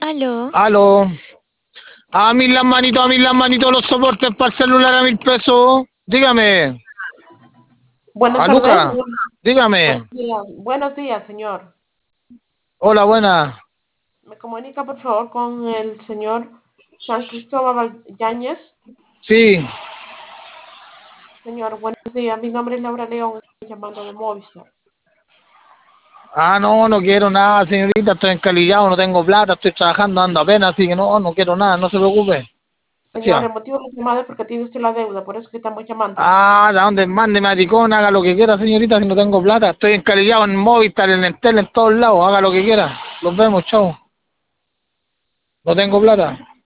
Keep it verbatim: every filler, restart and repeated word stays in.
Aló. Aló. A mí las manitos, a mí las manitos, los soportes para el celular a mil pesos. Dígame. Buenas A tardes. Luca, dígame. Buenos días, buenos días, señor. Hola, buena. ¿Me comunica, por favor, con el señor San Cristóbal Yáñez? Sí. Señor, buenos días. Mi nombre es Laura León. Estoy llamando de Movistar. Ah, no, no quiero nada, señorita. Estoy encalillado, no tengo plata, estoy trabajando, ando apenas, así que no, no quiero nada, no se preocupe. Señor, Gracias. el motivo de la llamada es porque tiene usted la deuda, por eso que estamos llamando. Ah, ¿de dónde? Mande, maricón, haga lo que quiera, señorita, si no tengo plata. Estoy encalillado en Movistar, en Entel, en todos lados, haga lo que quiera. Los vemos, chao. No tengo plata.